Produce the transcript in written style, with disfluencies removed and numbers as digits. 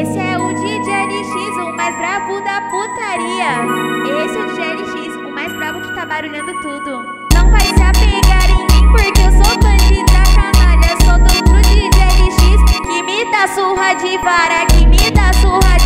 Esse é o DJ LX, o mais brabo da putaria. Esse é o DJ LX, o mais brabo que tá barulhando tudo. Não vai se apegar em mim porque eu sou bandida canalha. Sou do DJ LX que me dá surra de vara, que me dá surra